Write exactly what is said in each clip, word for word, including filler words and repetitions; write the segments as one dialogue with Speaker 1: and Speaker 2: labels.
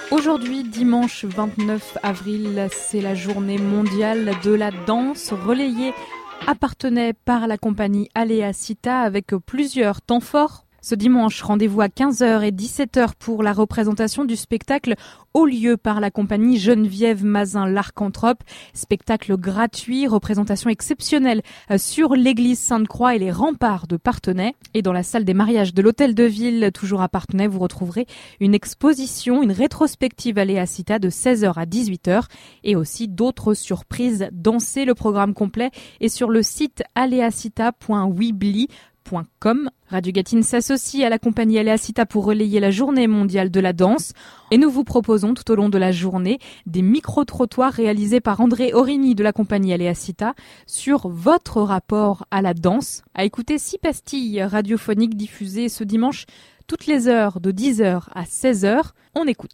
Speaker 1: Aujourd'hui, dimanche vingt-neuf avril, c'est la journée mondiale de la danse, relayée à Parthenay par la compagnie Aléa Sita avec plusieurs temps forts. Ce dimanche, rendez-vous à quinze heures et dix-sept heures pour la représentation du spectacle Au lieu par la compagnie Geneviève Mazin l'Archanthrope. Spectacle gratuit, représentation exceptionnelle sur l'église Sainte-Croix et les remparts de Parthenay. Et dans la salle des mariages de l'Hôtel de Ville, toujours à Parthenay, vous retrouverez une exposition, une rétrospective Aléa Sita de seize heures à dix-huit heures et aussi d'autres surprises dansées. Le programme complet est sur le site aléasita point weebly point com. Radio Gâtine s'associe à la compagnie Aléa Sita pour relayer la journée mondiale de la danse. Et nous vous proposons tout au long de la journée des micro-trottoirs réalisés par André Origny de la compagnie Aléa Sita sur votre rapport à la danse. À écouter six pastilles radiophoniques diffusées ce dimanche toutes les heures de dix heures à seize heures. On écoute.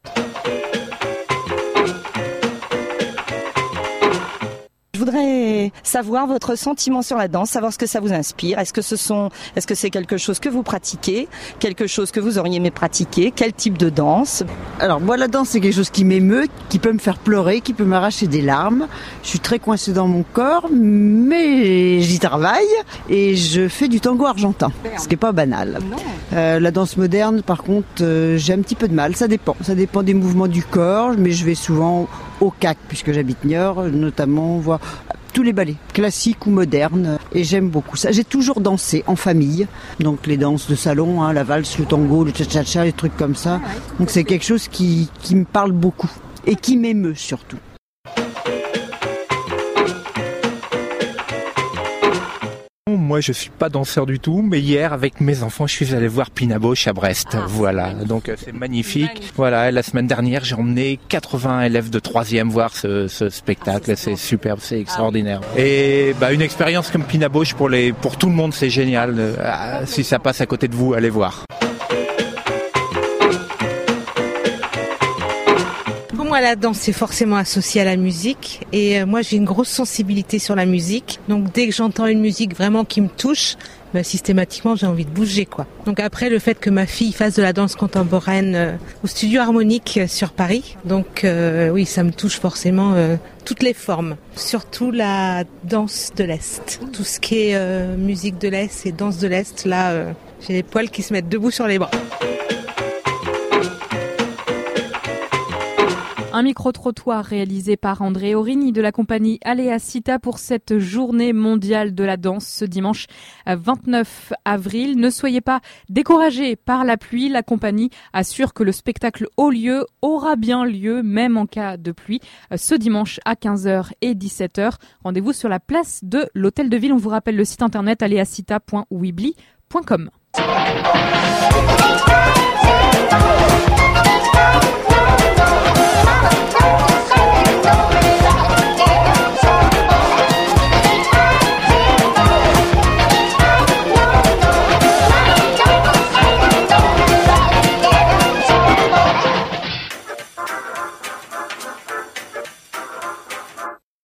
Speaker 2: Je voudrais savoir votre sentiment sur la danse, savoir ce que ça vous inspire. Est-ce que ce sont, est-ce que c'est quelque chose que vous pratiquez, quelque chose que vous auriez aimé pratiquer, quel type de danse?
Speaker 3: Alors moi, la danse, c'est quelque chose qui m'émeut, qui peut me faire pleurer, qui peut m'arracher des larmes. Je suis très coincée dans mon corps, mais j'y travaille et je fais du tango argentin, ce qui est pas banal. Euh, la danse moderne, par contre, euh, j'ai un petit peu de mal. Ça dépend, ça dépend des mouvements du corps, mais je vais souvent au C A C puisque j'habite Niort, notamment voir tous les ballets, classiques ou modernes, et j'aime beaucoup ça. J'ai toujours dansé en famille, donc les danses de salon, hein, la valse, le tango, le cha-cha-cha, les trucs comme ça. Donc c'est quelque chose qui, qui me parle beaucoup et qui m'émeut surtout.
Speaker 4: Moi, je suis pas danseur du tout, mais hier, avec mes enfants, je suis allé voir Pina Bausch à Brest. Ah, voilà, donc c'est magnifique. magnifique. Voilà, la semaine dernière, j'ai emmené quatre-vingts élèves de troisième voir ce, ce spectacle. Ah, c'est c'est superbe, c'est extraordinaire. Ah, oui. Et bah, une expérience comme Pina Bausch pour les, pour tout le monde, c'est génial. Euh, si ça passe à côté de vous, allez voir.
Speaker 5: Moi, la danse, c'est forcément associé à la musique. Et euh, moi, j'ai une grosse sensibilité sur la musique. Donc, dès que j'entends une musique vraiment qui me touche, ben, systématiquement, j'ai envie de bouger, quoi. Donc après, le fait que ma fille fasse de la danse contemporaine euh, au studio harmonique euh, sur Paris. Donc, euh, oui, ça me touche forcément euh, toutes les formes. Surtout la danse de l'Est. Tout ce qui est euh, musique de l'Est et danse de l'Est, là, euh, j'ai les poils qui se mettent debout sur les bras.
Speaker 1: Un micro-trottoir réalisé par André Origny de la compagnie Aléa Sita pour cette journée mondiale de la danse ce dimanche vingt-neuf avril. Ne soyez pas découragés par la pluie. La compagnie assure que le spectacle Au lieu aura bien lieu, même en cas de pluie, ce dimanche à quinze heures et dix-sept heures. Rendez-vous sur la place de l'Hôtel de Ville. On vous rappelle le site internet aléasita point weebly point com.